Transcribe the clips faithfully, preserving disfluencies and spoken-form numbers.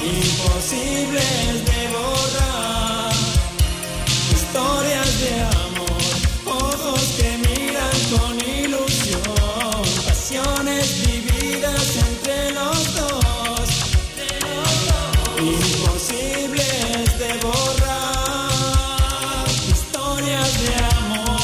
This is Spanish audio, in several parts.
imposibles de borrar, historias de amor, ojos que miran con ilusión, pasiones vividas entre los dos, imposibles de borrar, historias de amor.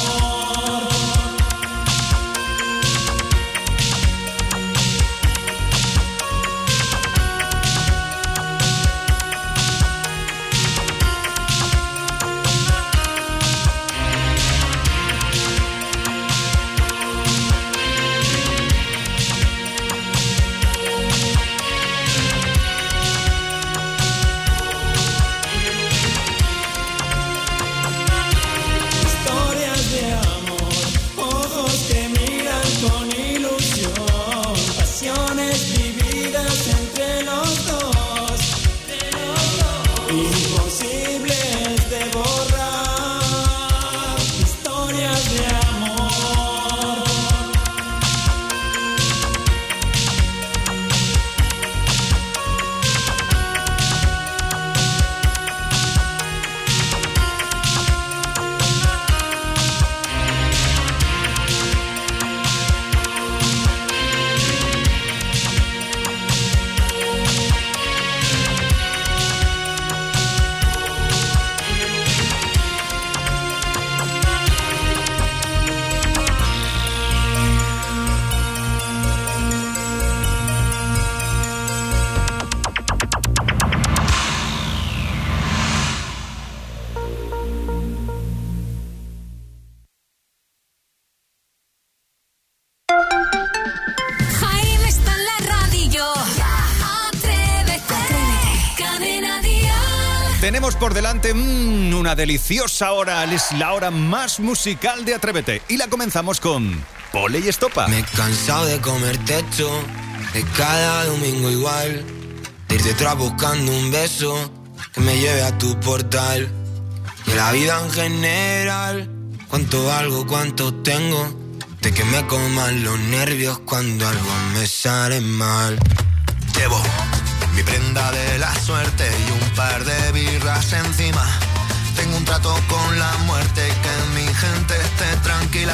Tenemos por delante mmm, una deliciosa hora, es la hora más musical de Atrévete. Y la comenzamos con Pole y Estopa. Me he cansado de comer techo, de cada domingo igual, de ir detrás buscando un beso que me lleve a tu portal. De la vida en general, cuánto valgo, cuánto tengo, de que me coman los nervios cuando algo me sale mal. Llevo mi prenda de la suerte y un par de birras encima. Tengo un trato con la muerte, que mi gente esté tranquila.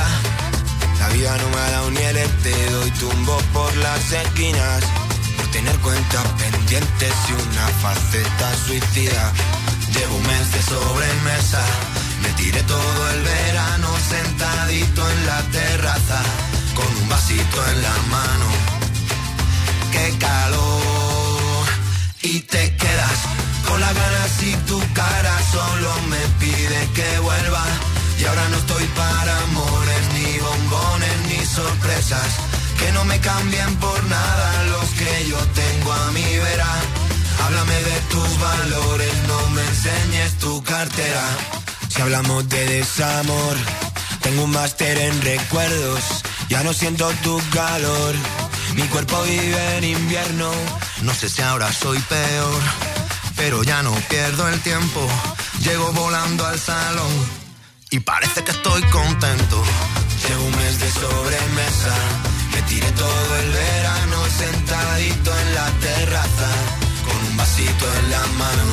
La vida no me ha dado ni el dedo y tumbo por las esquinas, por tener cuentas pendientes y una faceta suicida. Llevo un mes de sobremesa, me tiré todo el verano sentadito en la terraza, con un vasito en la mano. ¡Qué calor! Y te quedas con las ganas y tu cara solo me pide que vuelva. Y ahora no estoy para amores, ni bombones, ni sorpresas, que no me cambien por nada los que yo tengo a mi vera. Háblame de tus valores, no me enseñes tu cartera. Si hablamos de desamor, tengo un máster en recuerdos, ya no siento tu calor. Mi cuerpo vive en invierno, no sé si ahora soy peor, pero ya no pierdo el tiempo. Llego volando al salón y parece que estoy contento. Llevo un mes de sobremesa, me tiré todo el verano sentadito en la terraza, con un vasito en la mano.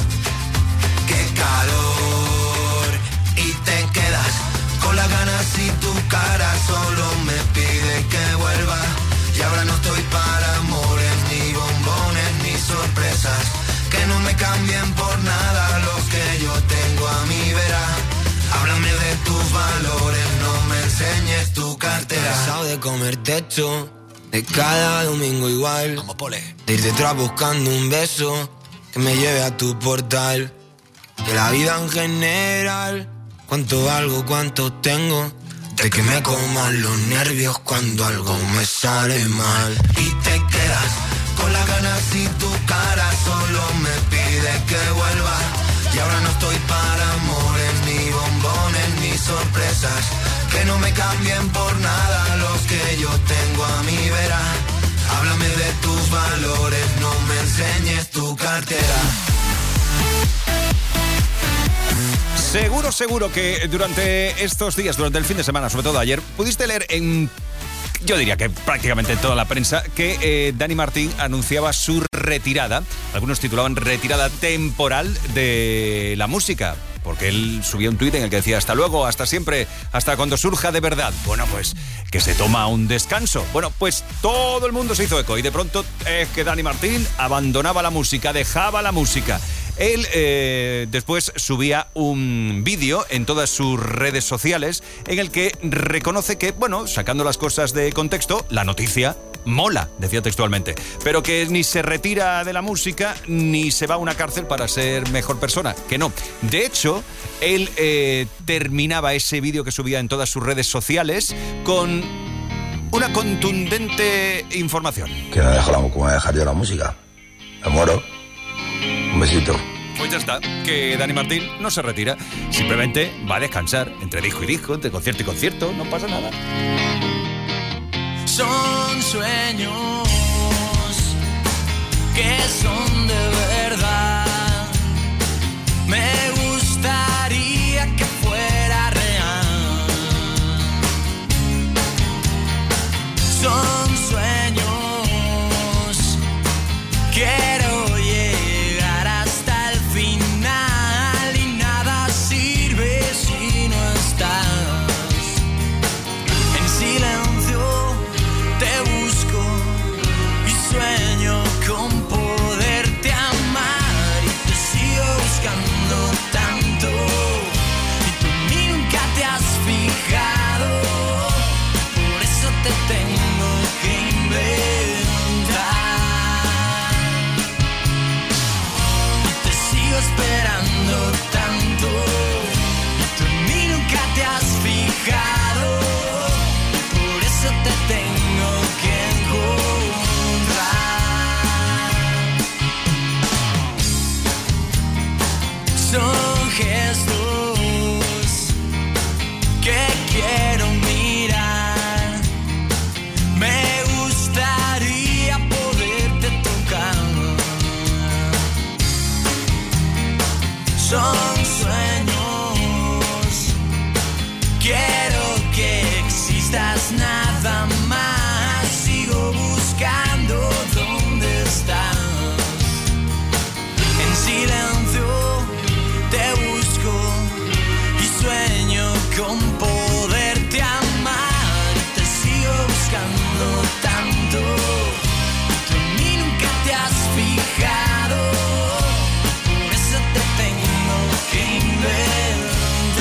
¡Qué calor! Y te quedas con las ganas y tu cara solo me pide que vuelva. Y ahora no estoy para amores, ni bombones, ni sorpresas, que no me cambien por nada los que yo tengo a mi vera. Háblame de tus valores, no me enseñes tu cartera. Cansado de comer techo, de cada domingo igual, como Pole, de ir detrás buscando un beso que me lleve a tu portal. De la vida en general, cuánto valgo, cuánto tengo, de que me coman los nervios cuando algo me sale mal. Y te quedas con las ganas y tu cara solo me pide que vuelva. Y ahora no estoy para amores, ni bombones, ni sorpresas, que no me cambien por nada los que yo tengo a mi vera. Háblame de tus valores, no me enseñes tu cartera. Seguro, seguro que durante estos días, durante el fin de semana, sobre todo ayer, pudiste leer en yo diría que prácticamente toda la prensa, que eh, Dani Martín anunciaba su retirada. Algunos titulaban retirada temporal de la música, porque él subía un tuit en el que decía hasta luego, hasta siempre, hasta cuando surja de verdad. Bueno, pues que se toma un descanso. Bueno, pues todo el mundo se hizo eco y de pronto es que Dani Martín abandonaba la música, dejaba la música. Él eh, después subía un vídeo en todas sus redes sociales en el que reconoce que, bueno, sacando las cosas de contexto, la noticia mola, decía textualmente, pero que ni se retira de la música ni se va a una cárcel para ser mejor persona, que no. De hecho, él eh, terminaba ese vídeo que subía en todas sus redes sociales con una contundente información. Que no dejo la, como dejar yo la música. Me muero. Un besito. Pues ya está, que Dani Martín no se retira, simplemente va a descansar entre disco y disco, entre concierto y concierto, no pasa nada. Son sueños que son de verdad. Me gustaría que fuera real. Son sueños, quiero llegar hasta el final y nada sirve si no estás. En silencio te busco y sueño con poderte amar y te sigo buscando tanto y tú en mí nunca te has fijado, por eso te tengo que inventar y te sigo esperando tanto y tú en mí nunca te has fijado, por eso te tengo que encontrar. Son gestos que quiero mirar. Me gustaría poderte tocar. Son sueños, quiero que existas nada más. Sigo buscando dónde estás. En silencio te busco y sueño con poderte amar. Te sigo buscando tanto y tú en mí nunca te has fijado, por eso te tengo que inventar.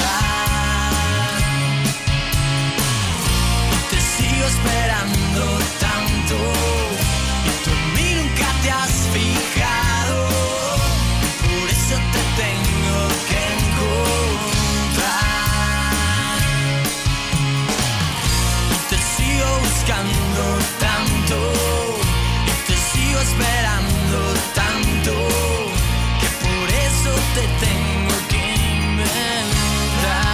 Te sigo esperando tanto y tú en mí nunca te has fijado, por eso te tengo que encontrar. Te sigo buscando tanto y te sigo esperando tanto, que por eso te tengo que inventar.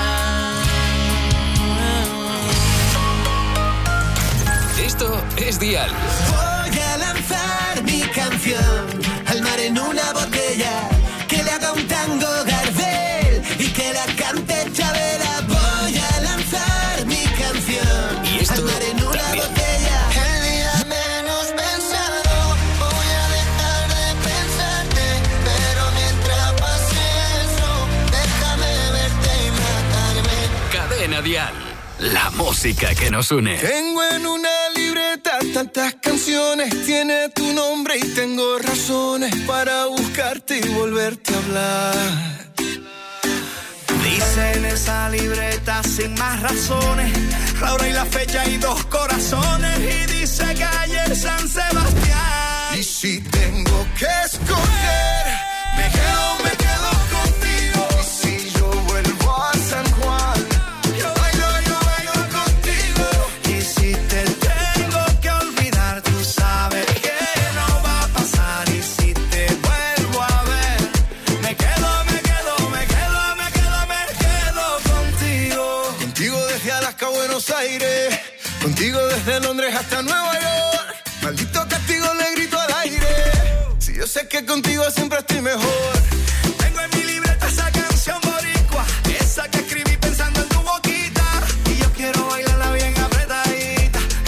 Esto es Dial. Voy a lanzar mi canción al mar en una botella, que le haga un tango Gardel y que la cante Chavela. Voy a lanzar mi canción Y esto al mar en una también. botella. El día menos pensado, voy a dejar de pensarte, pero mientras pase eso, déjame verte y matarme. Cadena Dial. La música que nos une. Tengo en una libreta tantas canciones, tiene tu nombre y tengo razones para buscarte y volverte a hablar. Dice en esa libreta sin más razones, la hora y la fecha y dos corazones, y dice calle San Sebastián. Y si tengo que escoger, me quedo, me quedo contigo. Y si yo vuelvo a San Juan, yo bailo, yo bailo contigo. Y si te tengo que olvidar, tú sabes que no va a pasar. Y si te vuelvo a ver, me quedo, me quedo, me quedo, me quedo, me quedo contigo. Contigo desde Alaska a Buenos Aires, contigo desde Londres hasta Nueva York. Maldito castigo le grito al aire, si yo sé que contigo siempre estoy mejor. Tengo en mi libreta esa canción boricua, esa que escribí pensando en tu boquita, y yo quiero bailarla bien apretadita.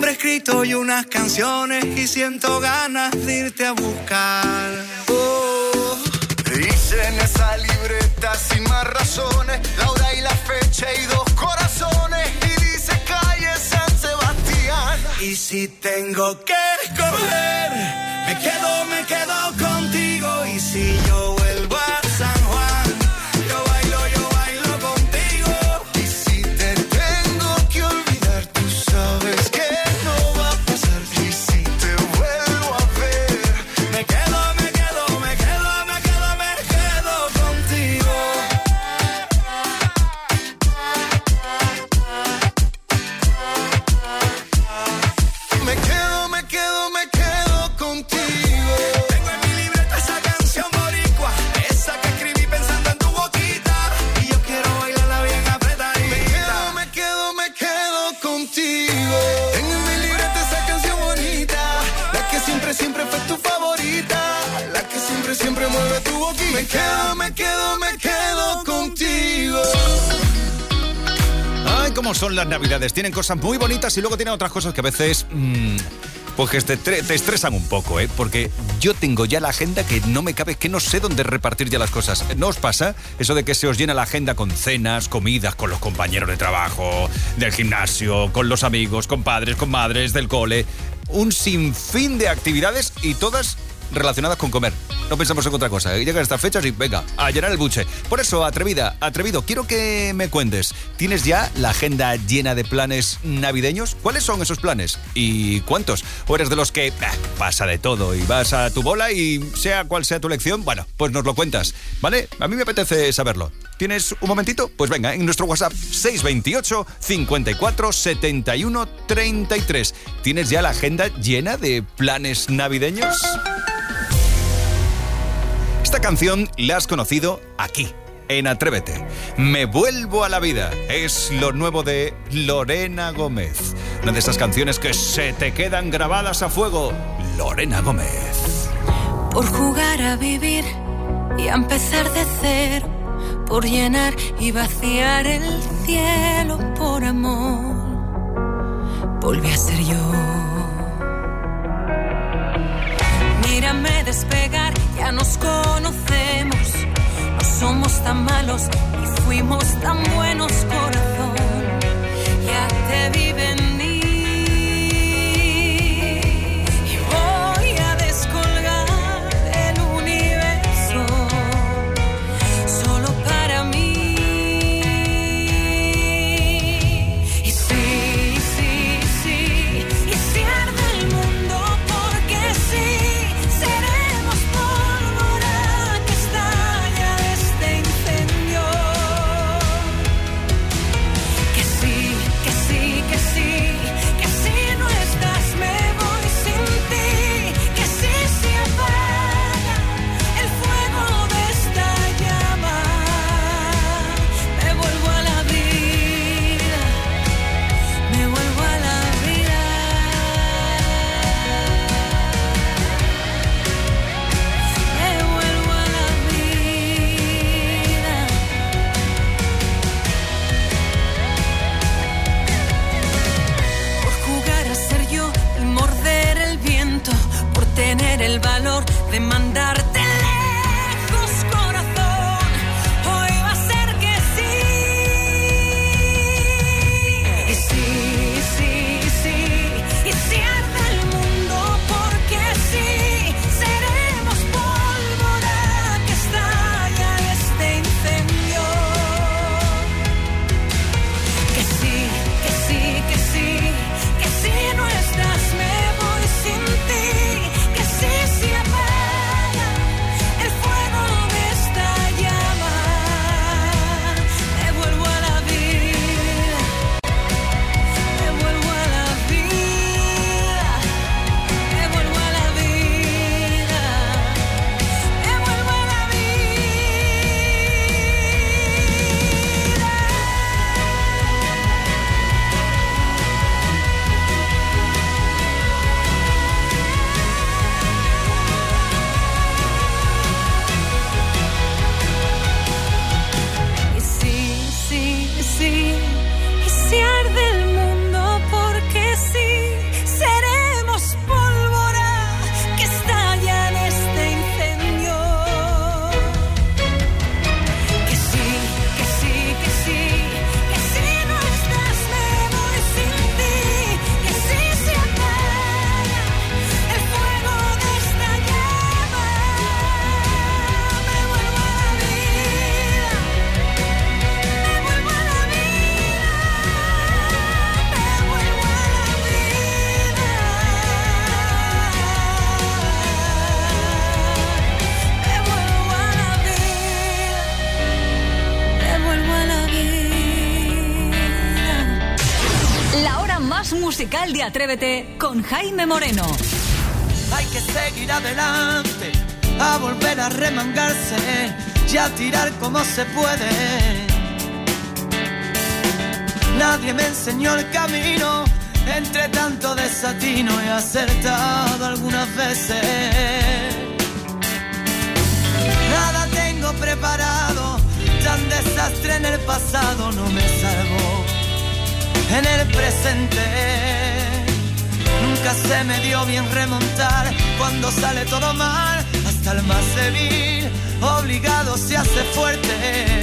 escrito y unas canciones y siento ganas de irte a buscar. Oh, hice en esa libreta sin más razones la hora y la fecha y dos corazones y dice calle San Sebastián. Y si tengo que escoger, me quedo, me quedo contigo. Y si yo vuelvo a San Juan, yo bailo, yo bailo contigo. Y si te tengo que olvidar, tú sabes que no va a pasar. Y si te vuelvo a ver, me quedo, me quedo, me quedo, me quedo, me quedo contigo. me quedo, me quedo, me quedo contigo. Tengo en mi libreta esa canción boricua, esa que escribí pensando en tu boquita. Y yo quiero bailarla bien apretadita. Me quedo, me quedo, me quedo contigo. Tengo en mi libreta esa canción bonita, la que siempre, siempre fue tu favorita, la que siempre, siempre mueve tu boquita. Me quedo, me quedo, me quedo contigo. Ay, cómo son las navidades. Tienen cosas muy bonitas y luego tienen otras cosas que a veces... Mmm, pues que te, te estresan un poco, ¿eh? Porque yo tengo ya la agenda que no me cabe, que no sé dónde repartir ya las cosas. ¿No os pasa eso de que se os llena la agenda con cenas, comidas, con los compañeros de trabajo, del gimnasio, con los amigos, con padres, con madres, del cole? Un sinfín de actividades y todas relacionadas con comer. No pensamos en otra cosa. Llegan estas fechas y venga, a llenar el buche. Por eso, atrevida, atrevido, quiero que me cuentes. ¿Tienes ya la agenda llena de planes navideños? ¿Cuáles son esos planes? ¿Y cuántos? ¿O eres de los que eh, pasa de todo y vas a tu bola y sea cual sea tu elección? Bueno, pues nos lo cuentas, ¿vale? A mí me apetece saberlo. ¿Tienes un momentito? Pues venga, en nuestro WhatsApp seis veintiocho, cincuenta y cuatro, setenta y uno, treinta y tres. ¿Tienes ya la agenda llena de planes navideños? Esta canción la has conocido aquí, en Atrévete. Me vuelvo a la vida. Es lo nuevo de Lorena Gómez. Una de esas canciones que se te quedan grabadas a fuego. Lorena Gómez. Por jugar a vivir y a empezar de cero, por llenar y vaciar el cielo por amor, volví a ser yo. Mírame despegar, ya nos conocemos. No somos tan malos y fuimos tan buenos, corazón. Ya te vi venir y voy a descolgar el universo solo para mí. Y sí, sí, sí, y si arde el mundo, porque sí. El valor de mandarte lejos, corazón. Hoy va a ser que sí. Y sí, sí, sí. Y si arde el mundo, porque sí. Seremos pólvora que estalla este incendio. Que sí, que sí, que sí. Que si no estás me voy sin ti. Si apaga musical de Atrévete con Jaime Moreno. Hay que seguir adelante, a volver a remangarse y a tirar como se puede. Nadie me enseñó el camino, entre tanto desatino he acertado algunas veces. Nada tengo preparado, tan desastre en el pasado no me salvó. En el presente nunca se me dio bien remontar, cuando sale todo mal, hasta el más débil obligado se hace fuerte.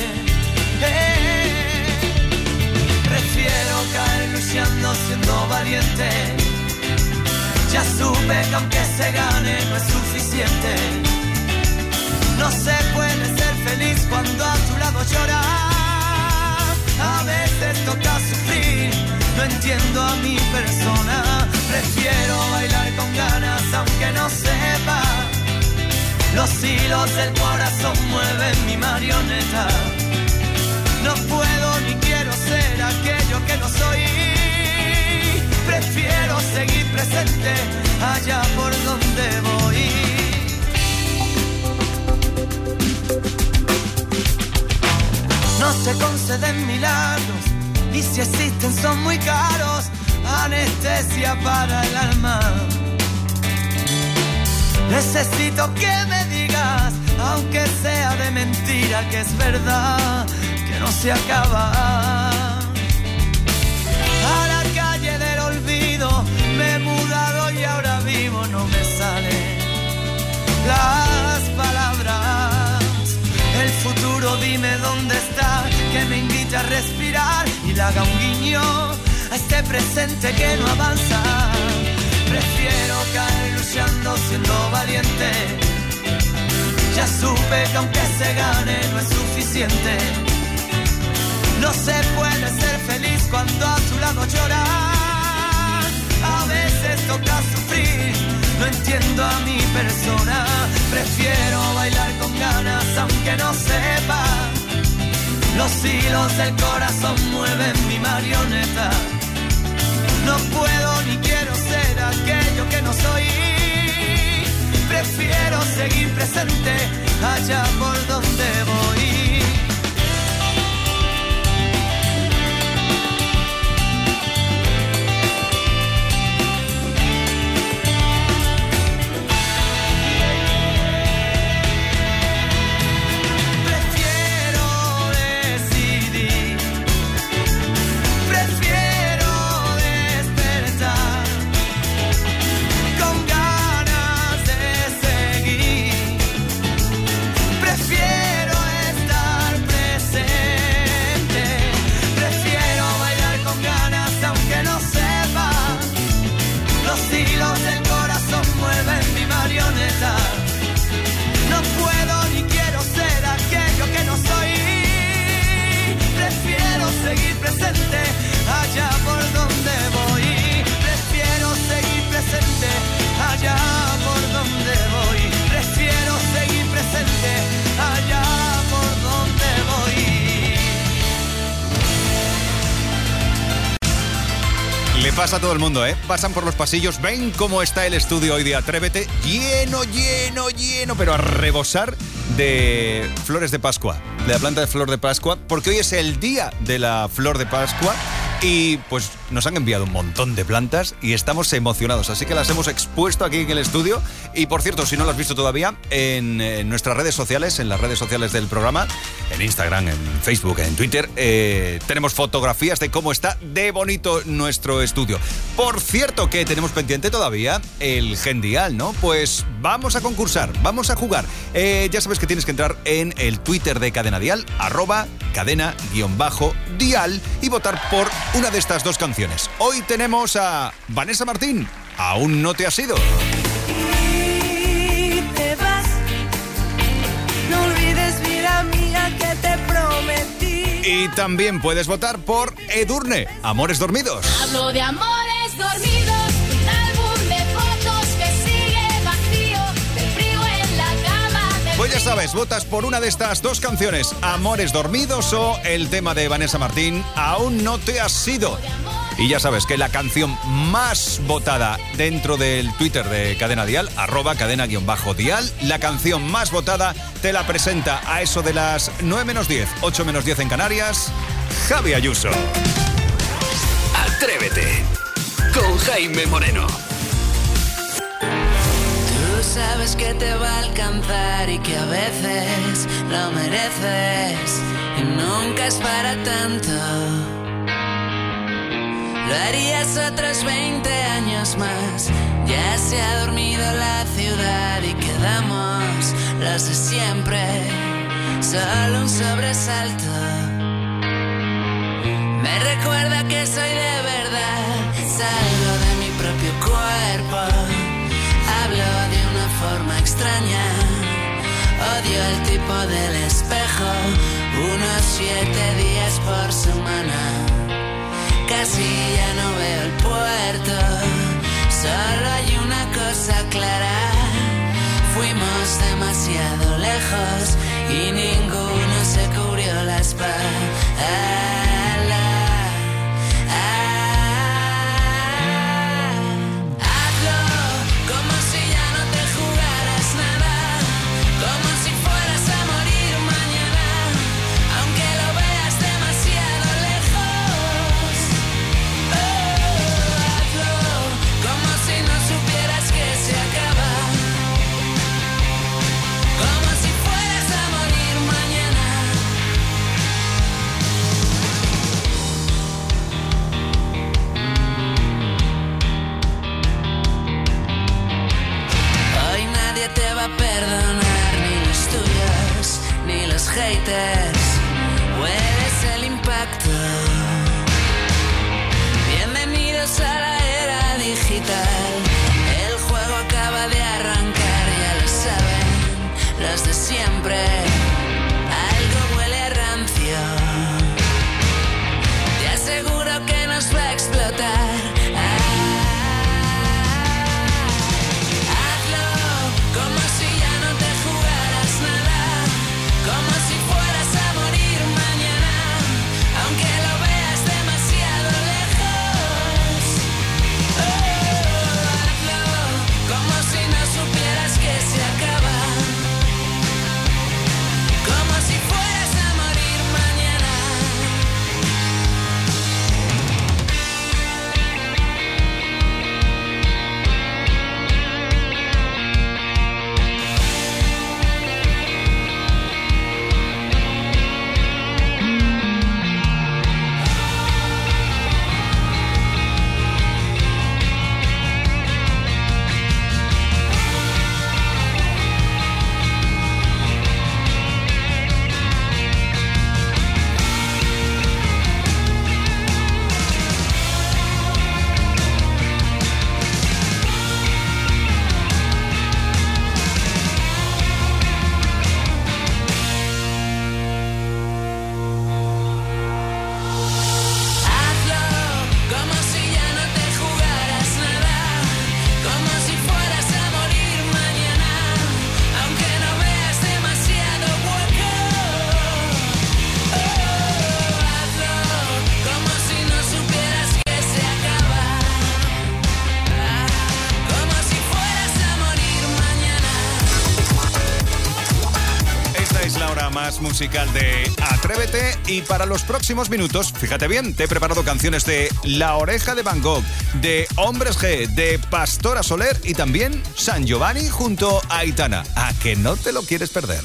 Eh, prefiero caer luchando siendo valiente. Ya supe que aunque se gane no es suficiente. No se puede ser feliz cuando a tu lado llorar. A veces toca sufrir, no entiendo a mi persona. Prefiero bailar con ganas aunque no sepa. Los hilos del corazón mueven mi marioneta. No puedo ni quiero ser aquello que no soy. Prefiero seguir presente allá por donde voy. No se conceden milagros, y si existen son muy caros. Anestesia para el alma. Necesito que me digas, aunque sea de mentira, que es verdad, que no se acaba. A la calle del olvido me he mudado y ahora vivo, no me salen las palabras. El futuro dime dónde está, que me invite a respirar y le haga un guiño a este presente que no avanza. Prefiero caer luchando siendo valiente. Ya supe que aunque se gane no es suficiente. No se puede ser feliz cuando a tu lado llorar. A veces toca sufrir, no entiendo a mi persona. Prefiero bailar con ganas aunque no sepa. Los hilos del corazón mueven mi marioneta. No puedo ni quiero ser aquello que no soy. Prefiero seguir presente allá por donde voy. No puedo ni quiero ser aquello que no soy. Prefiero seguir presente allá por donde voy. Prefiero seguir presente allá por donde voy. Prefiero seguir presente allá por donde voy. Le pasa a todo el mundo, ¿eh? Pasan por los pasillos, ven cómo está el estudio hoy de Atrévete, lleno, lleno, lleno, pero a rebosar de flores de Pascua, de la planta de flor de Pascua, porque hoy es el día de la flor de Pascua y pues nos han enviado un montón de plantas y estamos emocionados, así que las hemos expuesto aquí en el estudio. Y por cierto, si no lo has visto todavía, en, en nuestras redes sociales, en las redes sociales del programa, en Instagram, en Facebook, en Twitter, eh, tenemos fotografías de cómo está de bonito nuestro estudio. Por cierto, que tenemos pendiente todavía el Gendial, ¿no? Pues vamos a concursar, vamos a jugar. Eh, ya sabes que tienes que entrar en el Twitter de Cadena Dial, arroba cadena-dial, y votar por una de estas dos canciones. Hoy tenemos a Vanessa Martín, Aún no te has ido. Y te vas, no olvides, vida mía, que te prometí. Y también puedes votar por Edurne, Amores Dormidos. Hablo de amores dormidos, un álbum de fotos que sigue vacío, de frío en la cama. Pues ya sabes, votas por una de estas dos canciones, Amores Dormidos o el tema de Vanessa Martín, Aún no te has ido. Y ya sabes que la canción más votada dentro del Twitter de Cadena Dial, arroba cadena-dial, la canción más votada te la presenta a eso de las nueve menos diez, ocho menos diez en Canarias, Javi Ayuso. Atrévete con Jaime Moreno. Tú sabes que te va a alcanzar y que a veces lo mereces y nunca es para tanto. Lo harías otros veinte años más. Ya se ha dormido la ciudad y quedamos los de siempre. Solo un sobresalto me recuerda que soy de verdad. Salgo de mi propio cuerpo, hablo de una forma extraña. Odio el tipo del espejo, unos siete días por semana. Casi ya no veo el puerto, solo hay una cosa clara. Fuimos demasiado lejos y ninguno se cubrió la espalda. Te va a perdonar ni los tuyos ni los haters. Hueles el impacto. Bienvenidos a la era digital. El juego acaba de arrancar, ya lo saben los de siempre. Algo huele a rancio. Te aseguro que nos va a explotar. Musical de Atrévete, y para los próximos minutos, fíjate bien, te he preparado canciones de La Oreja de Van Gogh, de Hombres G, de Pastora Soler y también San Giovanni junto a Aitana. ¿A que no te lo quieres perder?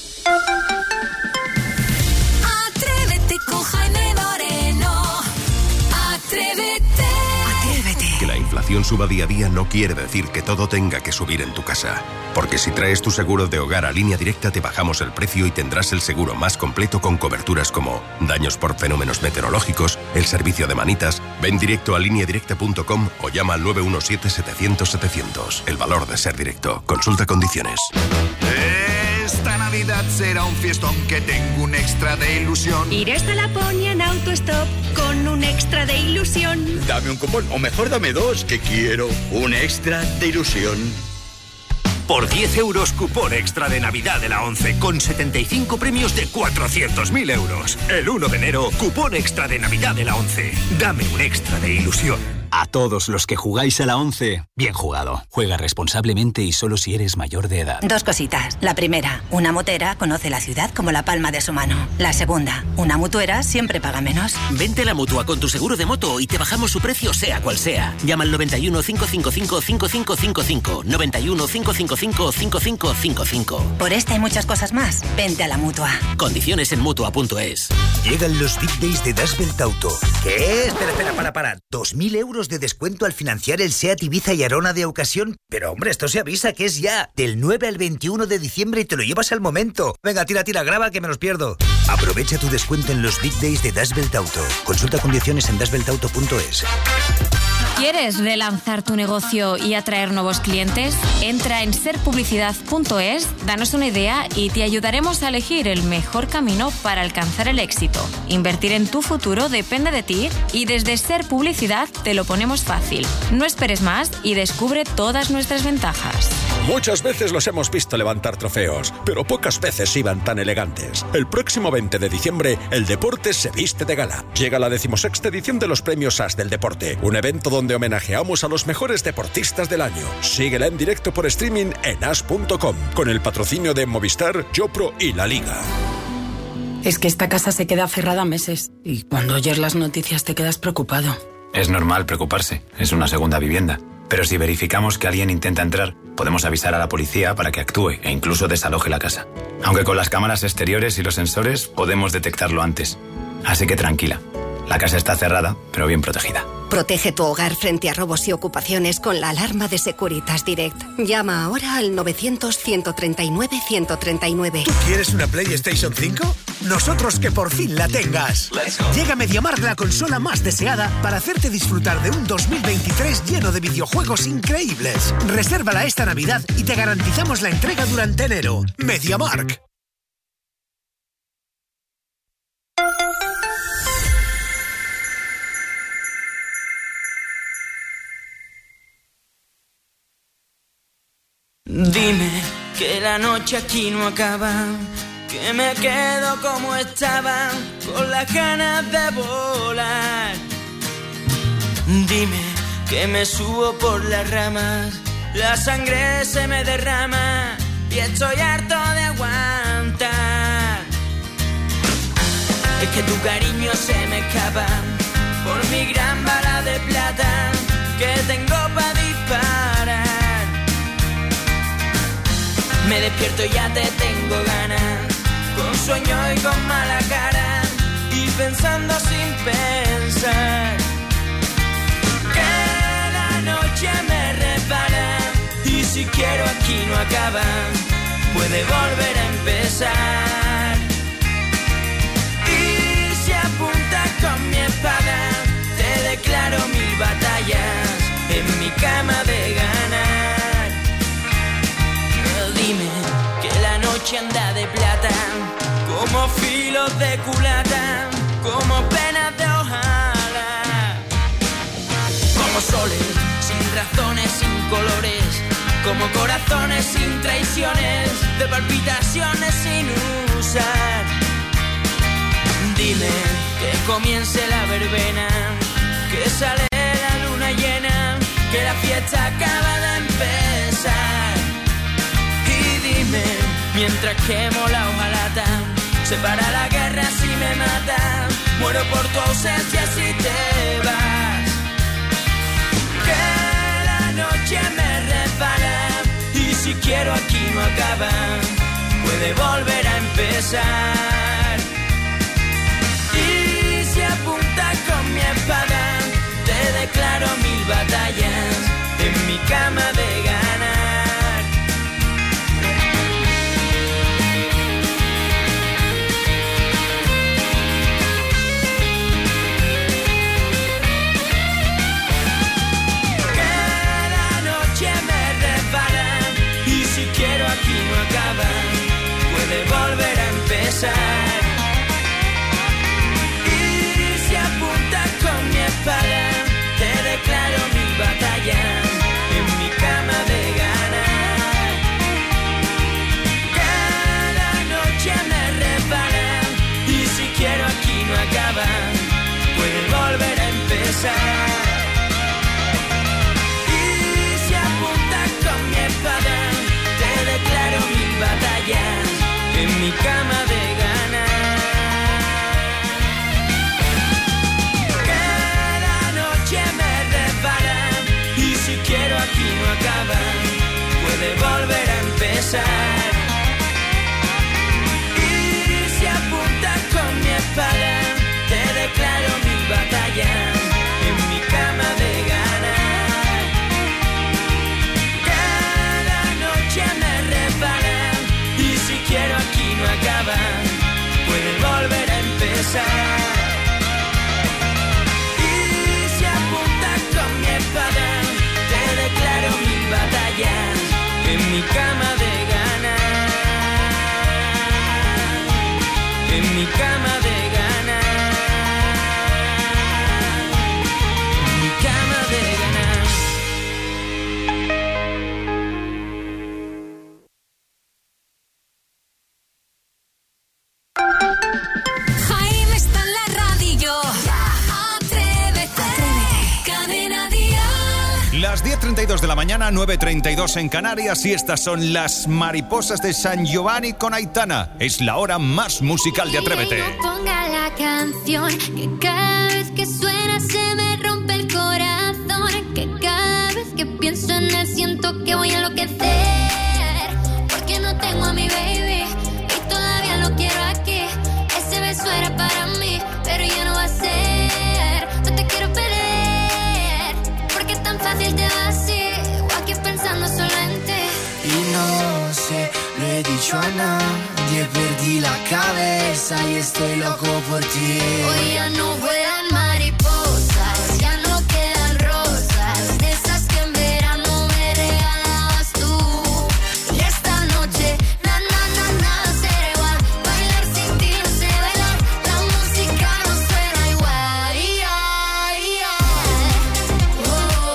Atrévete con Jaime Moreno. Atrévete. Atrévete. Que la inflación suba día a día no quiere decir que todo tenga que subir en tu casa. Porque si traes tu seguro de hogar a Línea Directa te bajamos el precio y tendrás el seguro más completo con coberturas como daños por fenómenos meteorológicos, el servicio de manitas. Ven directo a línea directa punto com o llama al nueve uno siete, setecientos, setecientos. El valor de ser directo. Consulta condiciones. Esta Navidad será un fiestón, que tengo un extra de ilusión. Iré hasta Laponia en autostop con un extra de ilusión. Dame un cupón, o mejor dame dos, que quiero un extra de ilusión. Por diez euros, cupón extra de Navidad de la ONCE, con setenta y cinco premios de cuatrocientos mil euros. El uno de enero, cupón extra de Navidad de la ONCE. Dame un extra de ilusión. A todos los que jugáis a la ONCE, bien jugado. Juega responsablemente y solo si eres mayor de edad. Dos cositas. La primera, una motera conoce la ciudad como la palma de su mano. La segunda, una mutuera siempre paga menos. Vente a la Mutua con tu seguro de moto y te bajamos su precio sea cual sea. Llama al noventa y uno, cinco cinco cinco, cinco cinco cinco cinco. noventa y uno, cinco cinco cinco, cinco cinco cinco cinco. Por esta y muchas cosas más, vente a la Mutua. Condiciones en Mutua punto es. Llegan los Big Days de Das Belt Auto. ¿Qué? Espera, espera, para, para. ¿Dos mil euros de descuento al financiar el SEAT Ibiza y Arona de ocasión? Pero hombre, esto se avisa que es ya. Del nueve al veintiuno de diciembre y te lo llevas al momento. Venga, tira, tira, graba que me los pierdo. Aprovecha tu descuento en los Big Days de Das Belt Auto. Consulta condiciones en das belt auto punto es. ¿Quieres relanzar tu negocio y atraer nuevos clientes? Entra en ser publicidad punto es, danos una idea y te ayudaremos a elegir el mejor camino para alcanzar el éxito. Invertir en tu futuro depende de ti y desde Ser Publicidad te lo ponemos fácil. No esperes más y descubre todas nuestras ventajas. Muchas veces los hemos visto levantar trofeos, pero pocas veces iban tan elegantes. El próximo veinte de diciembre, el deporte se viste de gala. Llega la decimosexta edición de los premios A S del Deporte, un evento donde homenajeamos a los mejores deportistas del año. Síguela en directo por streaming en as punto com, con el patrocinio de Movistar, YoPro y La Liga. Es que esta casa se queda cerrada meses y cuando oyes las noticias te quedas preocupado. Es normal preocuparse, es una segunda vivienda. Pero si verificamos que alguien intenta entrar, podemos avisar a la policía para que actúe e incluso desaloje la casa. Aunque con las cámaras exteriores y los sensores podemos detectarlo antes. Así que tranquila, la casa está cerrada, pero bien protegida. Protege tu hogar frente a robos y ocupaciones con la alarma de Securitas Direct. Llama ahora al novecientos, ciento treinta y nueve, ciento treinta y nueve. ¿Tú quieres una PlayStation cinco? Nosotros que por fin la tengas. Llega a MediaMarkt la consola más deseada para hacerte disfrutar de un dos mil veintitrés lleno de videojuegos increíbles. Resérvala esta Navidad y te garantizamos la entrega durante enero. MediaMarkt. Dime que la noche aquí no acaba, que me quedo como estaba, con las ganas de volar. Dime que me subo por las ramas, la sangre se me derrama y estoy harto de aguantar. Es que tu cariño se me escapa por mi gran bala de plata que tengo para disparar. Me despierto y ya te tengo ganas, con sueño y con mala cara, y pensando sin pensar. Que la noche me repara, y si quiero aquí no acaba, puede volver a empezar. Y si apuntas con mi espada, te declaro mil batallas en mi cama de ganar. Dime que la noche anda de plata, como filos de culata, como penas de hojalata, como soles sin razones, sin colores, como corazones sin traiciones, de palpitaciones sin usar. Dime que comience la verbena, que sale la luna llena, que la fiesta acaba de empezar. Dime, mientras quemo la hojalata, se para la guerra si me mata, muero por tu ausencia si te vas. Que la noche me repara, y si quiero aquí no acaba, puede volver a empezar. Y si apuntas con mi espada, te declaro mil batallas en mi cama de ganar. Quiero aquí no acaba, puede volver a empezar. Y si apuntas con mi empezar. Y si apuntas con mi espada, te declaro mi batalla en mi cama de ganar. Cada noche me repara y si quiero aquí no acaba, puede volver a empezar. Y si apuntas con mi espada, te declaro mi batalla en mi cama de ganar. En mi cama de ganar. En mi cama de ganar. Jaime está en la radio. Atrévete, atrévete. Cadena Dial. Las diez treinta y dos de la mañana, nueve treinta y dos en Canarias, y estas son las mariposas de San Giovanni con Aitana. Es la hora más musical de Atrévete. No ponga la canción, que cada vez que suena se me rompe el corazón, que cada vez que pienso en él siento que voy a enloquecer, porque no tengo a mi baby y todavía lo quiero aquí. Ese beso era para mí, pero ya no va a ser. No te quiero perder, porque es tan fácil te va así, o aquí pensando solo en ti. Y no sé, lo he dicho a nadie, perdí la cabeza y estoy loco por ti. Hoy ya no vuelan mariposas, ya no quedan rosas, de esas que en verano me regalabas tú. Y esta noche, na na na nada será igual, bailar sin ti no sé bailar, la música no suena igual. Yeah, yeah. Oh,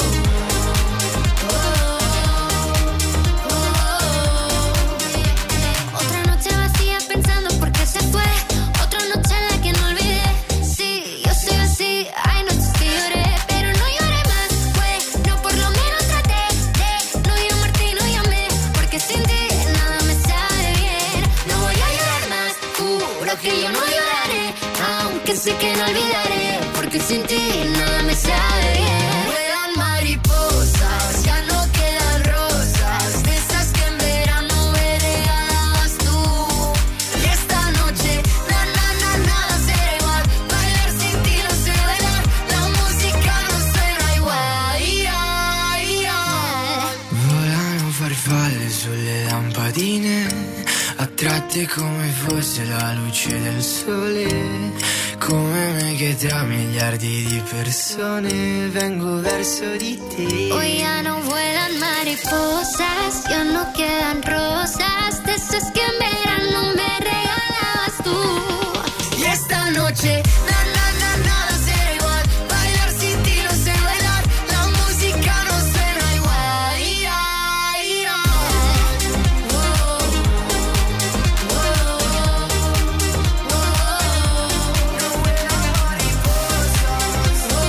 oh, oh. Otra noche vacía pensando por qué se fue, otra noche en la que no olvidé. Sí, yo soy así, hay noches que lloré, pero no lloré más, fue, no por lo menos traté de no llamarte y no llamé, porque sin ti nada me sabe bien. No voy a llorar más, juro que yo no lloraré, aunque sé que no olvidaré, porque sin ti nada me sabe bien. Vuelan mariposas, ya no quedan rosas, de esas que en verano me regalabas tú. Y esta noche, na na na nada será igual, bailar sin ti no sé bailar, la música no suena igual. Yeah, yeah. Volano farfalle sulle lampadine, attratte come fosse la luce del sole. Come me che tra miliardi di persone vengo verso di te. Hoy ya no vuelan mariposas, ya no quedan rosas, de esas que en verano me regalabas tú. Y esta noche, na na na nada será igual, bailar sin ti no sé bailar, la música no suena igual. Yeah, yeah. Oh, oh, oh, oh. No vuelan mariposas. Oh,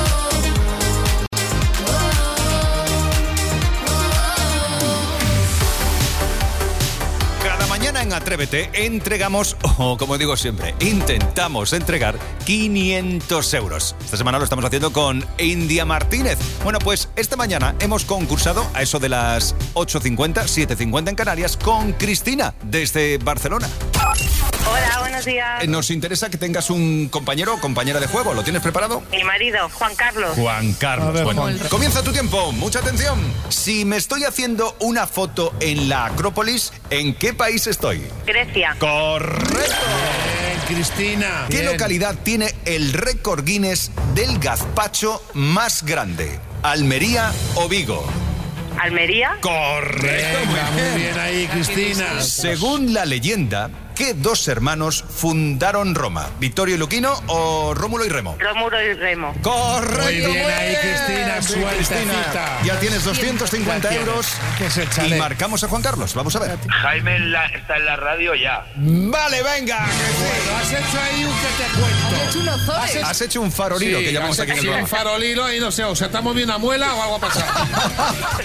Cada mañana en Atrévete entregamos, o como digo siempre, intentamos entregar quinientos euros. Esta semana lo estamos haciendo con India Martínez. Bueno, pues esta mañana hemos concursado a eso de las ocho cincuenta, siete cincuenta en Canarias con Cristina desde Barcelona. Hola, buenos días. Eh, Nos interesa que tengas un compañero o compañera de juego. ¿Lo tienes preparado? Mi marido, Juan Carlos. Juan Carlos. A ver, bueno, Juan. comienza tu tiempo. Mucha atención. Si me estoy haciendo una foto en la Acrópolis, ¿en qué país estoy? Grecia. Correcto. Cristina. ¿Qué Bien. localidad tiene el récord Guinness del gazpacho más grande? ¿Almería o Vigo? Almería. Correcto. Venga, muy bien ahí, Cristina. Según la leyenda, ¿qué dos hermanos fundaron Roma? ¿Vittorio y Luquino o Rómulo y Remo? Rómulo y Remo. Correcto. Muy bien ahí, Cristina. Sí, Sueltecita. Cristina. Ya tienes doscientos cincuenta Ya tienes. euros. Que es el Y chalet. marcamos a Juan Carlos. Vamos a ver. Jaime en la- está en la radio ya. Vale, venga. Bueno, has hecho ahí un que te cuento. Has hecho unos zones. Has hecho- Has hecho un farolilo Sí, que llamamos has aquí en el hecho un programa. farolilo y no sé, o se te ha movido una muela o algo ha pasado.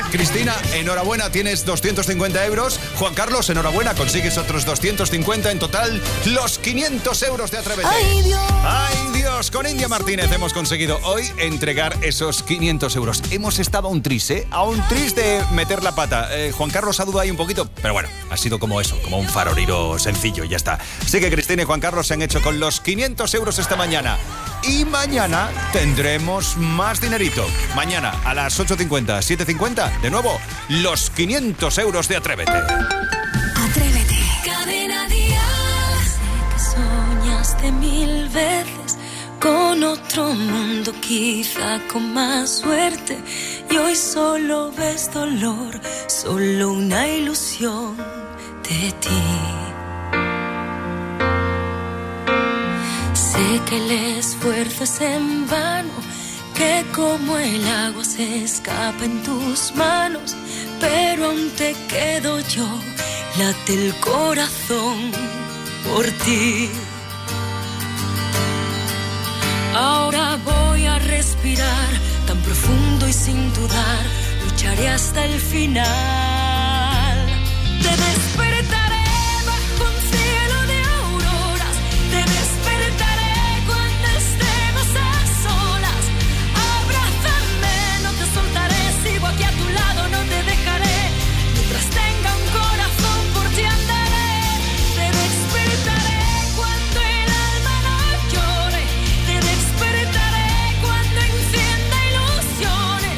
Cristina, enhorabuena, tienes doscientos cincuenta euros. Juan Carlos, enhorabuena, consigues otros doscientos cincuenta. En total, los quinientos euros de Atrévete. Ay, Dios. Ay, Dios, con India Martínez hemos conseguido hoy entregar esos quinientos euros. Hemos estado a un tris, ¿eh? A un tris de meter la pata. Eh, Juan Carlos ha dudado ahí un poquito, pero bueno, ha sido como eso, como un faroliro sencillo y ya está. Así que Cristina y Juan Carlos se han hecho con los quinientos euros esta mañana. Y mañana tendremos más dinerito. Mañana a las ocho cincuenta, siete cincuenta, de nuevo, los quinientos euros de Atrévete. Atrévete. Cadena Díaz. Sé que soñaste mil veces con otro mundo, quizá con más suerte. Y hoy solo ves dolor, solo una ilusión de ti. Sé que el esfuerzo es en vano, que como el agua se escapa en tus manos, pero aún te quedo yo, late el corazón por ti. Ahora voy a respirar tan profundo y sin dudar, lucharé hasta el final. Te despertaré bajo un cielo de auroras, te despertaré cuando estemos a solas. Abrázame, no te soltaré, sigo aquí a tu lado, no te dejaré. Mientras tenga un corazón, por ti andaré. Te despertaré cuando el alma no llore, te despertaré cuando encienda ilusiones.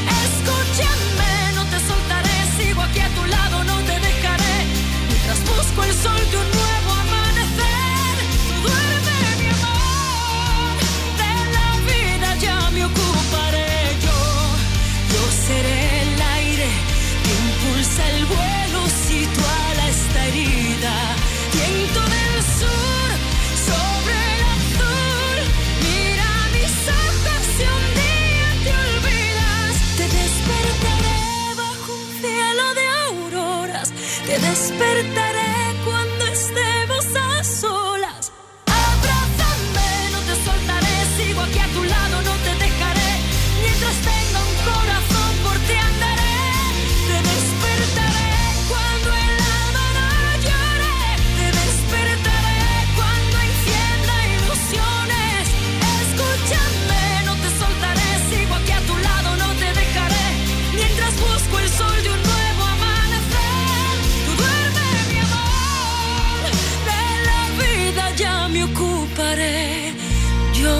Escúchame, no te soltaré, sigo aquí a tu lado, no te dejaré. Mientras busco el sol de un nuevo amanecer, tú duerme, mi amor, de la vida ya me ocuparé yo. Yo seré el aire que impulsa el vuelo si tu ala está herida. Viento del sur sobre el azul, mira mis ojos si un día te olvidas. Te despertaré bajo un cielo de auroras, te despertaré cuando estemos a solas. Abrázame, no te soltaré, sigo aquí a tu lado, no te dejaré. Mientras tenga un corazón, por ti andaré. Te despertaré cuando el alma no llore, te despertaré cuando encienda ilusiones. Escúchame, no te soltaré, sigo aquí a tu lado, no te dejaré. Mientras busco el sol de un nuevo amanecer, tú duerme, mi amor, de la vida ya me ocuparé yo.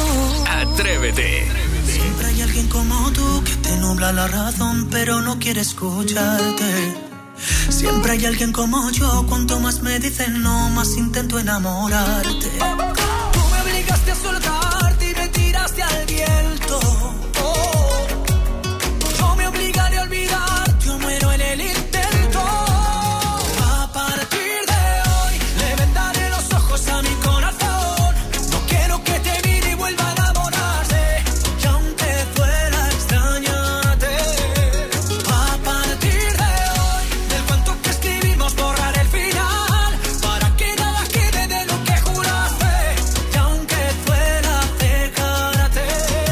Atrévete. Siempre hay alguien como tú que te nubla la razón, pero no quiere escucharte. Siempre hay alguien como yo, cuanto más me dicen no, más intento enamorarte. Tú me obligaste a soltarte y me tiraste al viento. Oh, yo me obligaré a olvidarte, yo muero en el intento. A partir de hoy le vendaré los ojos a mi corazón. No quiero que te mire y vuelva a enamorarse. Y aunque fuera extrañarte, a partir de hoy del cuento que escribimos borrar el final, para que nada quede de lo que juraste. Y aunque fuera dejarte,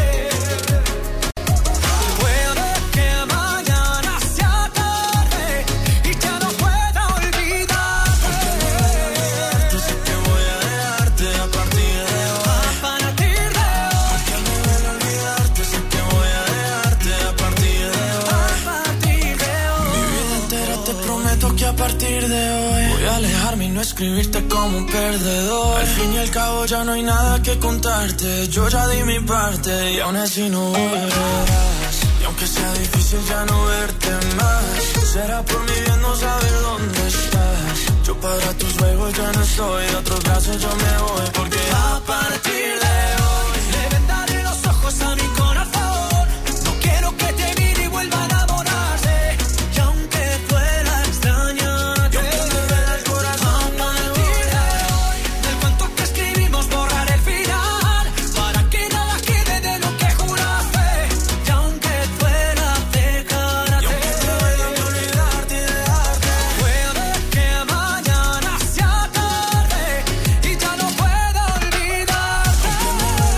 puede que mañana sea tarde y ya no pueda olvidarte. Sé que voy a dejarte a partir de hoy. A partir de hoy. Porque al no olvidarte, sé que voy a dejarte a partir de hoy. A partir de hoy. Mi vida entera te prometo que a partir de hoy voy a alejarme y no escribirte como un perdedor. Al fin y al cabo ya no hay nada que contarte. Yo ya di mi parte y aún así no volverás. Y aunque sea difícil ya no verte más, será por mi bien no saber dónde estás. Yo para tus juegos ya no estoy, de otros brazos yo me voy. Porque a partir de hoy le vendaré los ojos a mi corazón. No quiero que te mire y vuelva a enamorarse. Y aunque fuera extrañarte, y aunque me duela el corazón, a partir de hoy del cuento que escribimos borrar el final, para que nada quede de lo que juraste. Y aunque fuera dejarte, y aunque te duela olvidarte y dejarte, puede que mañana sea tarde y ya no pueda olvidarte.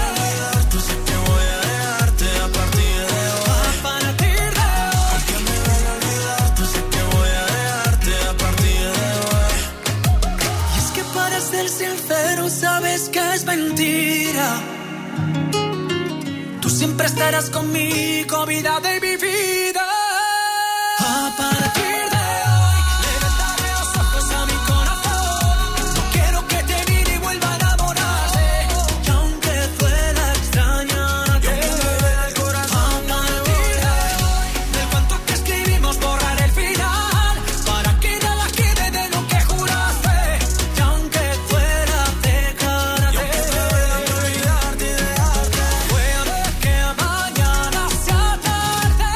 siempre estarás conmigo, vida de mi vida. A partir de hoy, levantaré los ojos a mi corazón. No quiero que te mire y vuelva a enamorarse. Y aunque duela extrañarte, el corazón, a partir de hoy, del cuento que escribimos borrar el final, para que nada quede de lo que juraste. Y aunque duela dejarte, olvidarte y dejarte, puede que mañana sea tarde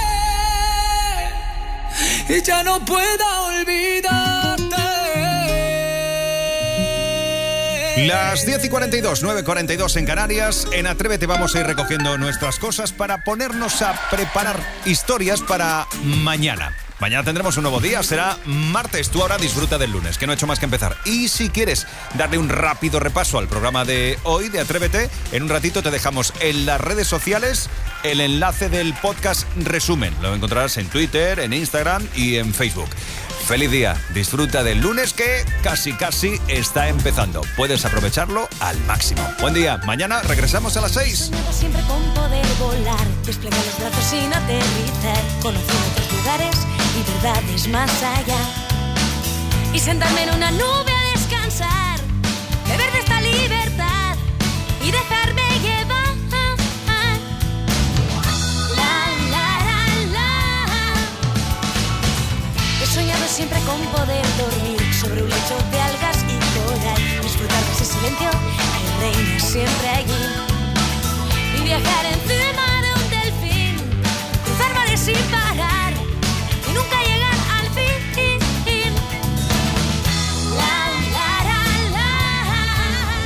y ya no pueda olvidarte. Las diez y cuarenta y dos, nueve y cuarenta y dos en Canarias. En Atrévete vamos a ir recogiendo nuestras cosas para ponernos a preparar historias para mañana. Mañana tendremos un nuevo día, será martes. Tú ahora disfruta del lunes, que no he hecho más que empezar. Y si quieres darle un rápido repaso al programa de hoy de Atrévete, en un ratito te dejamos en las redes sociales el enlace del podcast resumen. Lo encontrarás en Twitter, en Instagram y en Facebook. Feliz día, disfruta del lunes que casi casi está empezando. Puedes aprovecharlo al máximo. Buen día, mañana regresamos a las seis. Soñado siempre con poder volar, desplegar los brazos sin aterrizar, conocer otros lugares y verdades más allá. Y sentarme en una nube a descansar, beber de esta libertad y dejarme llevar. La, la, la, la. He soñado siempre con poder dormir sobre un lecho de algas y coral, disfrutar de ese silencio que reina siempre allí y viajar encima de un delfín, cruzar mares sin parar y nunca llegar al fin. La, la, la, la.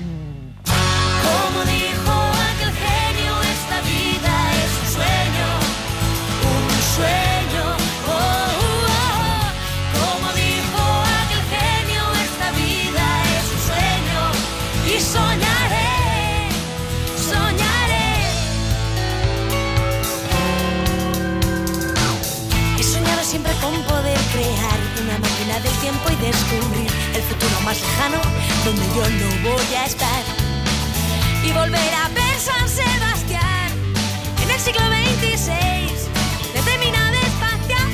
Como dijo aquel genio, esta vida es un sueño, un sueño. Oh, oh, oh. Como dijo aquel genio, esta vida es un sueño y soñaré, soñaré. He soñado siempre con poder crear una máquina del tiempo y descubrir el futuro más lejano donde yo no voy a estar y volver a ver San Sebastián en el siglo veintiséis desde mi nave espacial.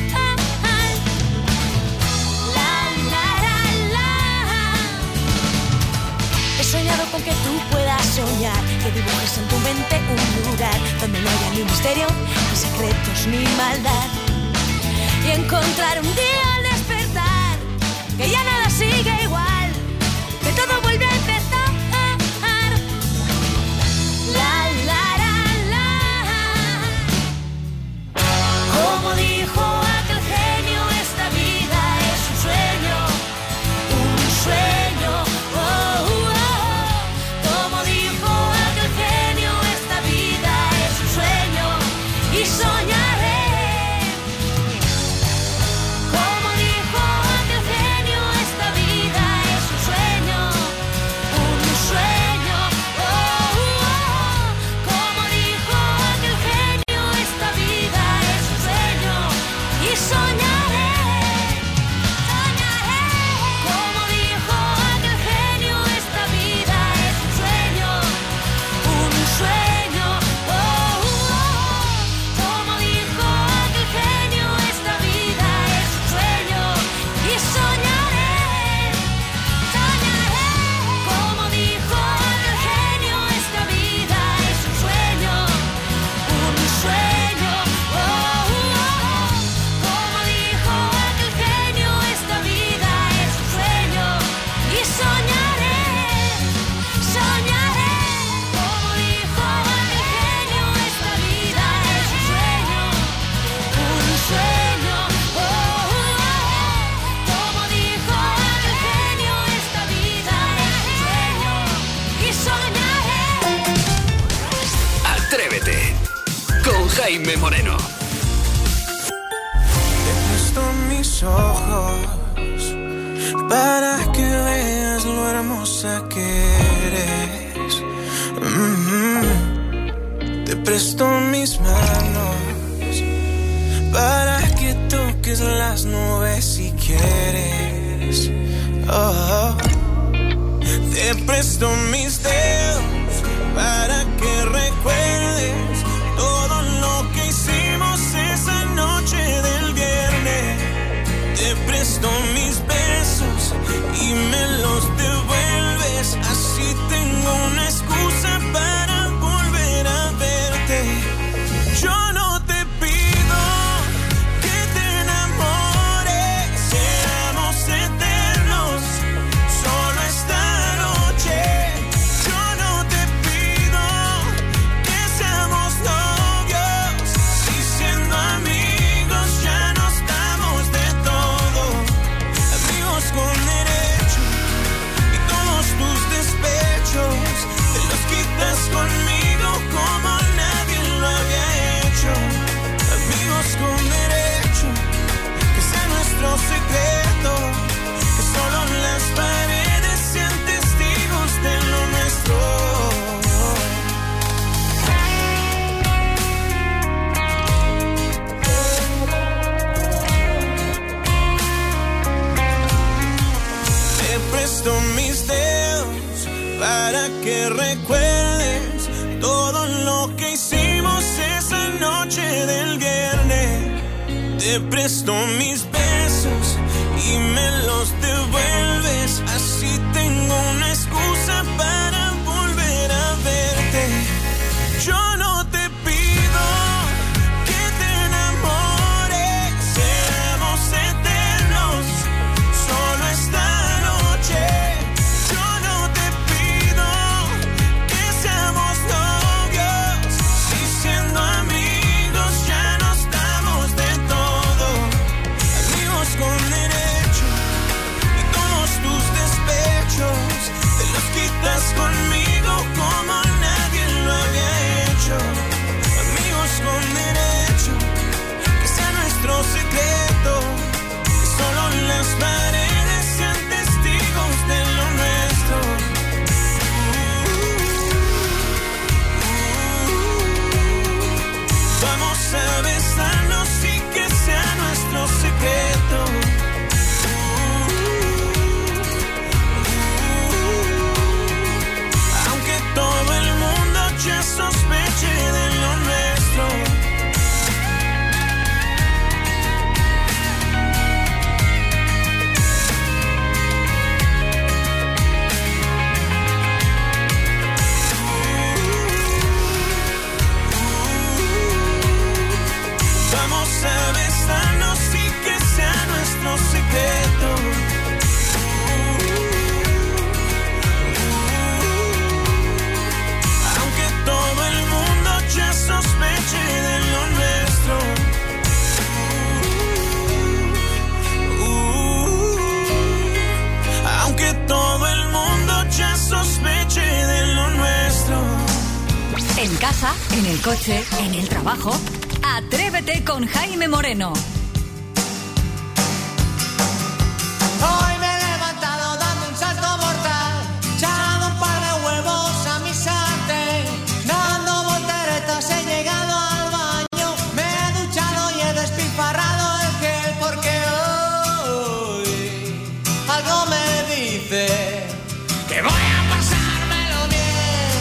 La, la, la, la. He soñado con que tú puedas soñar, que dibujes en tu mente un lugar donde no haya ni misterio, ni secretos, ni maldad. Y encontrar un día al despertar que ya nada sigue igual, que todo vuelve a empezar. La, la, la, la. Como dijo aquel genio, esta vida es un sueño, un sueño. Oh, oh, oh. Como dijo aquel genio, esta vida es un sueño y soñaré. Como dijo aquel genio, esta vida es un sueño, un sueño. Oh, oh, oh. Como dijo aquel genio, esta vida es un sueño y soñaré, soñaré. Como dijo aquel genio, esta vida es un sueño, un sueño. Oh, oh, oh. Como dijo aquel genio, esta vida es un sueño y soñaré, soñaré. Como dijo aquel genio, esta vida es un sueño, un sueño. Oh, oh, oh. Como dijo aquel genio, esta vida es un sueño y soñaré, soñaré. Como dijo aquel genio, esta vida es un sueño, un sueño. Oh, oh, oh. Como dijo aquel genio, esta vida es un sueño y soñaré. Atrévete con Jaime Moreno. Te presto mis ojos para que veas lo hermosa que eres. Mm-hmm. Te presto mis manos para que toques las nubes si quieres. Oh, oh. Te presto mis dedos para que recuerdes te presto mis besos y me los devuelves. Así tengo una excusa para volver a verte. Yo no te pido que te enamores, seamos eternos, solo esta noche. Yo no te pido que seamos novios, si siendo amigos ya nos damos de todo. Amigos con derecho y todos tus despechos te los quitas conmigo como nadie lo había hecho. Amigos con derecho, que sea nuestro secreto, que solo las paredes sean testigos de lo nuestro. Vamos a besarnos y que sea nuestro secreto. Aunque todo el mundo ya sospeche de lo nuestro. Vamos a besarnos y que sea nuestro secreto. Aunque todo el mundo ya sospeche de lo nuestro. Aunque todo el mundo ya sospeche de lo nuestro. En casa, en el coche, en el trabajo. Atrévete con Jaime Moreno. Hoy me he levantado dando un salto mortal, echando un par de huevos a mi sartén, dando volteretas he llegado al baño, me he duchado y he despilfarrado el gel porque hoy algo me dice que voy a pasármelo bien.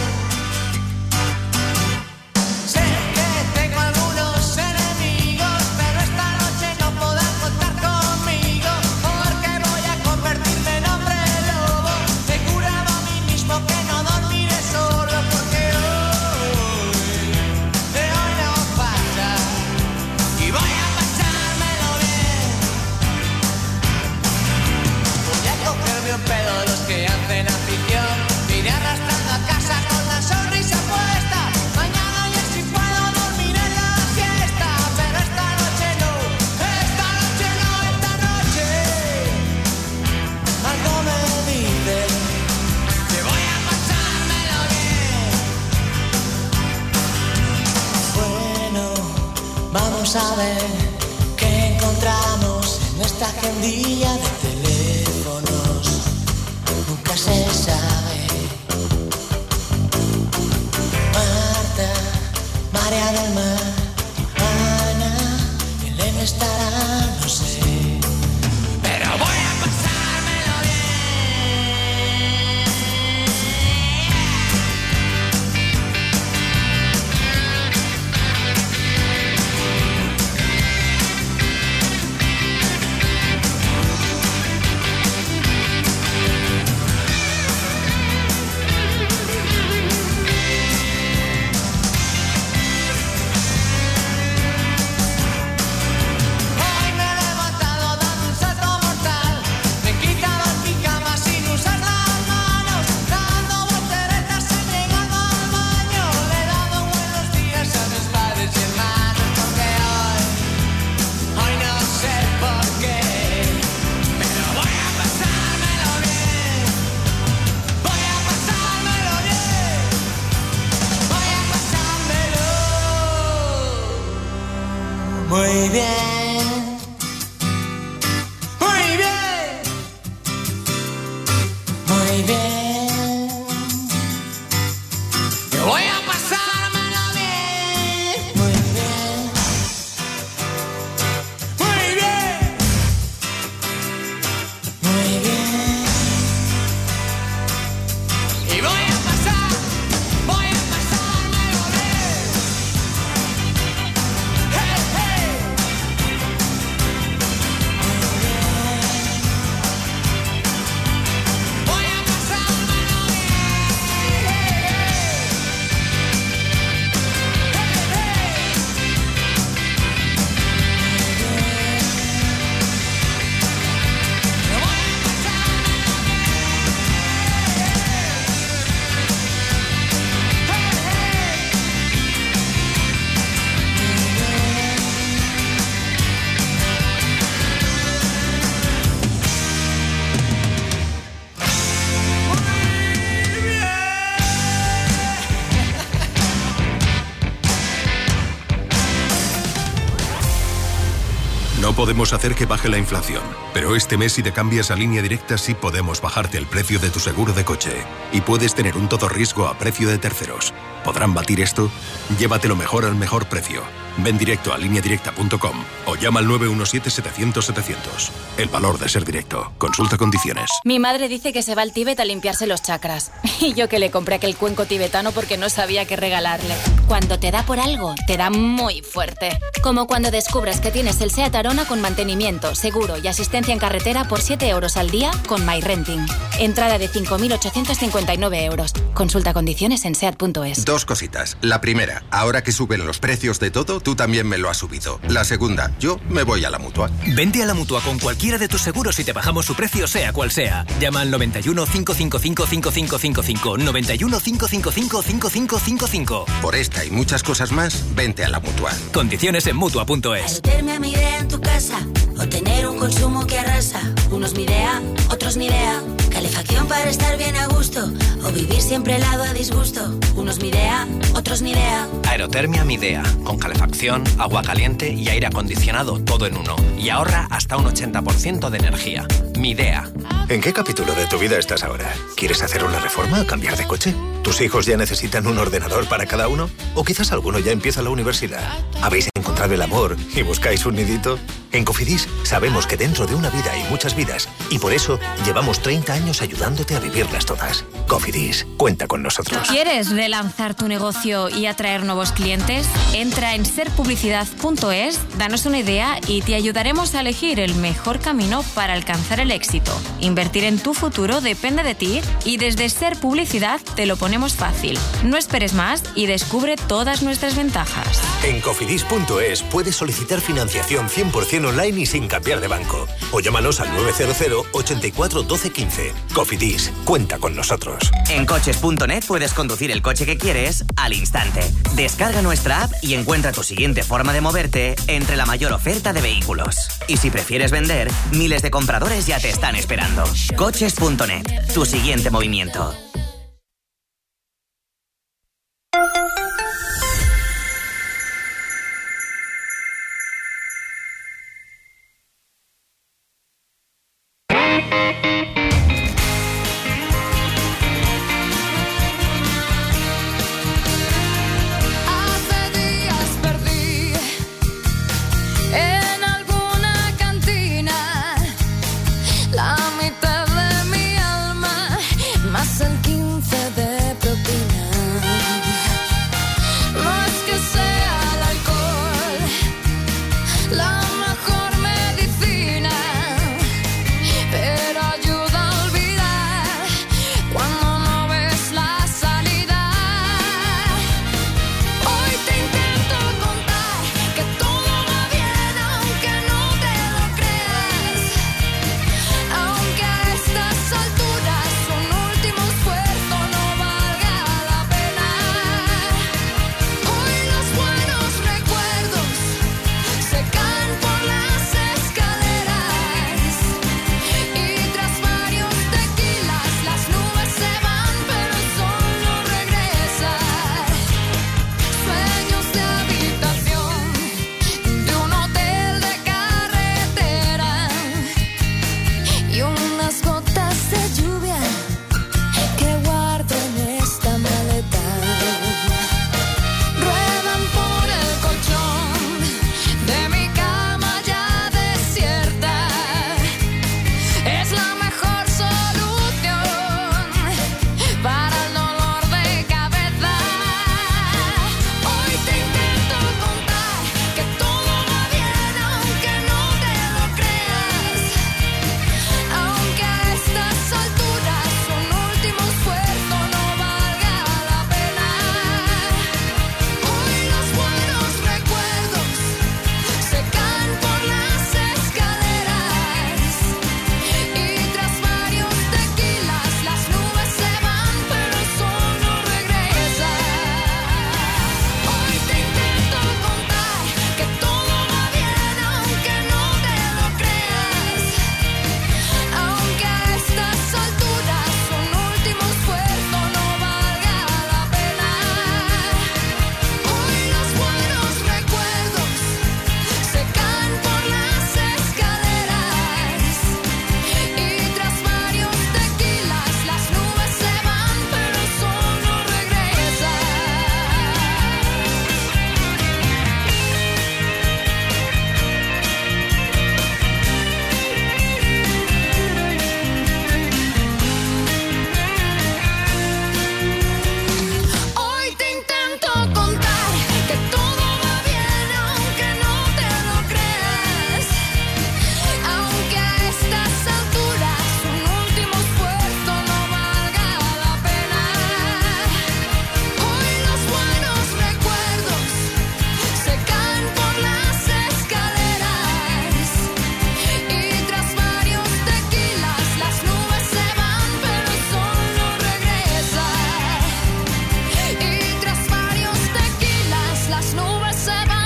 Sé que tengo algunos enemigos, pero esta noche no podrán contar conmigo, porque voy a convertirme en hombre lobo. Me he jurado a mí mismo que no dormiré solo, porque hoy, de hoy no pasa, y voy a pasármelo bien. Voy a cogerme un pedo de los que hacen afición, iré arrastrando a casa con la sonrisa puesta. Mañana ya si puedo dormir en la fiesta, pero esta noche no, esta noche no, esta noche algo me dice que voy a pasármelo bien. Bueno, vamos a ver qué encontramos en nuestra agendilla de teléfonos. Nunca se sabe. Marta, María del Mar, Ana, Elena estará, no sé, pero voy a pasármelo Hoy me he levantado dando un salto mortal, me he quitado el pijama sin usar las manos, dando volteretas he llegado al baño, le he dado buenos días a mis padres y hermanos, porque hoy, hoy no sé por qué, pero voy a pasármelo bien, voy a pasármelo bien, voy a pasármelo muy bien, muy bien, muy bien. Yo voy a pasármelo bien, muy bien, muy bien, muy bien. Y voy a pasar, voy a pasármelo bien. Hey, hey. No podemos hacer que baje la inflación, pero este mes si te cambias a Línea Directa sí podemos bajarte el precio de tu seguro de coche. Y puedes tener un todo riesgo a precio de terceros. ¿Podrán batir esto? Llévatelo mejor al mejor precio. Ven directo a línea directa punto com o llama al nueve uno siete, setecientos, setecientos. El valor de ser directo. Consulta condiciones. Mi madre dice que se va al Tíbet a limpiarse los chakras. Y yo que le compré aquel cuenco tibetano porque no sabía qué regalarle. Cuando te da por algo, te da muy fuerte. Como cuando descubres que tienes el SEAT Arona con mantenimiento, seguro y asistencia en carretera por siete euros al día con MyRenting. Entrada de cinco mil ochocientos cincuenta y nueve euros. Consulta condiciones en seat punto es. Dos cositas. La primera, ahora que suben los precios de todo, tú también me lo has subido. La segunda, yo me voy a la Mutua. Vente a la Mutua con cualquiera de tus seguros y te bajamos su precio sea cual sea. Llama al noventa y uno, cinco cinco cinco, cinco cinco cinco cinco, noventa y uno, cinco cinco cinco, cinco cinco cinco cinco. Por esta y muchas cosas más, vente a la Mutua. Condiciones en Mutua punto es. Meterme a mi idea en tu casa o tener un consumo que arrasa. Unos mi idea, otros ni idea. Calefacción para estar bien a gusto o vivir siempre helado a disgusto. Unos mi idea, otros ni idea. Aerotermia Midea, con calefacción, agua caliente y aire acondicionado todo en uno. Y ahorra hasta un ochenta por ciento de energía. Midea. ¿En qué capítulo de tu vida estás ahora? ¿Quieres hacer una reforma o cambiar de coche? ¿Tus hijos ya necesitan un ordenador para cada uno? ¿O quizás alguno ya empieza la universidad? ¿Habéis encontrado el amor y buscáis un nidito? En Cofidis sabemos que dentro de una vida hay muchas vidas y por eso llevamos treinta años ayudándote a vivirlas todas. Cofidis, cuenta con nosotros. ¿Quieres relanzar tu negocio y atraer nuevos clientes? Entra en ser publicidad punto es, danos una idea y te ayudaremos a elegir el mejor camino para alcanzar el éxito. Invertir en tu futuro depende de ti y desde Ser Publicidad te lo ponemos fácil. No esperes más y descubre todas nuestras ventajas. En cofidis punto es puedes solicitar financiación cien por ciento online y sin cambiar de banco. O llámanos al nueve cero cero, ochenta y cuatro, doce, quince. Cofidis, cuenta con nosotros. En coches punto net puedes conducir el coche que quieres al instante. Descarga nuestra app y encuentra tu siguiente forma de moverte entre la mayor oferta de vehículos. Y si prefieres vender, miles de compradores ya te están esperando. coches punto net, tu siguiente movimiento. Más el se va